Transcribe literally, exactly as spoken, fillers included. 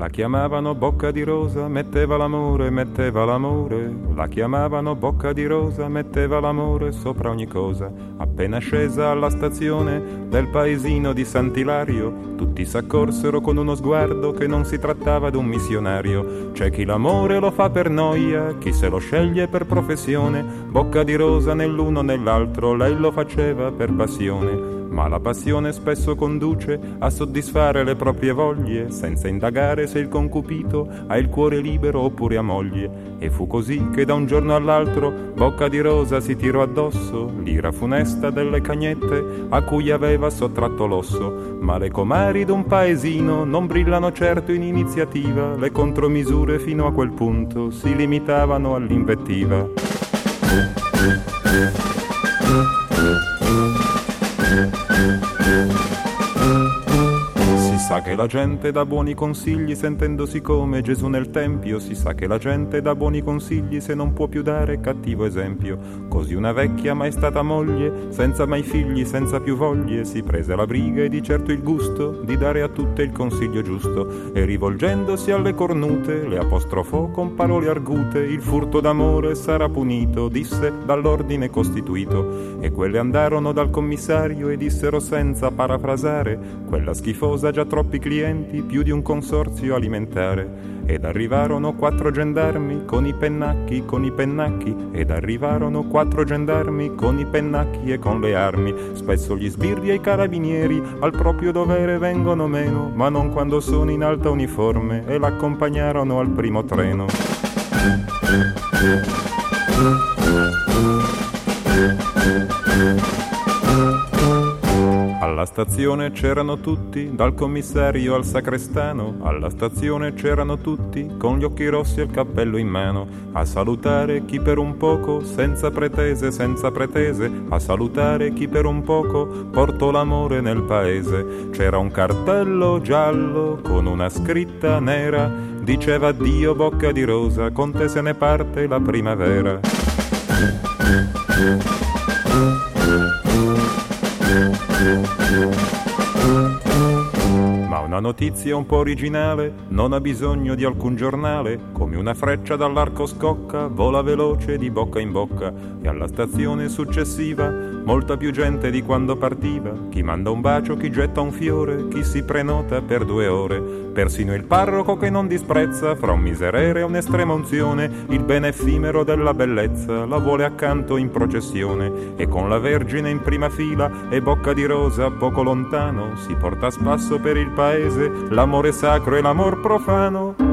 La chiamavano Bocca di Rosa, metteva l'amore, metteva l'amore. La chiamavano Bocca di Rosa, metteva l'amore sopra ogni cosa. Appena scesa alla stazione del paesino di Sant'Ilario, tutti s'accorsero con uno sguardo che non si trattava d'un missionario. C'è chi l'amore lo fa per noia, chi se lo sceglie per professione. Bocca di Rosa nell'uno nell'altro, lei lo faceva per passione. Ma la passione spesso conduce a soddisfare le proprie voglie, senza indagare se il concupito ha il cuore libero oppure ha moglie. E fu così che da un giorno all'altro Bocca di Rosa si tirò addosso l'ira funesta delle cagnette a cui aveva sottratto l'osso. Ma le comari d'un paesino non brillano certo in iniziativa, le contromisure fino a quel punto si limitavano all'invettiva. Si sa che la gente dà buoni consigli sentendosi come Gesù nel Tempio. Si sa che la gente dà buoni consigli se non può più dare cattivo esempio. Così una vecchia mai stata moglie, senza mai figli, senza più voglie, si prese la briga e di certo il gusto di dare a tutte il consiglio giusto. E rivolgendosi alle cornute le apostrofò con parole argute. Il furto d'amore sarà punito, disse, dall'ordine costituito. E quelle andarono dal commissario e dissero senza parafrasare: quella schifosa già troppi clienti, più di un consorzio alimentare. Ed arrivarono quattro gendarmi con i pennacchi, con i pennacchi. Ed arrivarono quattro gendarmi con i pennacchi e con le armi. Spesso gli sbirri e i carabinieri al proprio dovere vengono meno, ma non quando sono in alta uniforme, e l'accompagnarono al primo treno. Alla stazione c'erano tutti, dal commissario al sacrestano. Alla stazione c'erano tutti, con gli occhi rossi e il cappello in mano, a salutare chi per un poco, senza pretese, senza pretese, a salutare chi per un poco portò l'amore nel paese. C'era un cartello giallo con una scritta nera, diceva addio Bocca di Rosa, con te se ne parte la primavera. Ma una notizia un po' originale non ha bisogno di alcun giornale. Come una freccia dall'arco scocca, vola veloce di bocca in bocca. E alla stazione successiva molta più gente di quando partiva. Chi manda un bacio, chi getta un fiore, chi si prenota per due ore. Persino il parroco che non disprezza, fra un miserere e un'estrema unzione, il bene effimero della bellezza la vuole accanto in processione. E con la Vergine in prima fila e Bocca di Rosa poco lontano, si porta a spasso per il paese l'amore sacro e l'amor profano.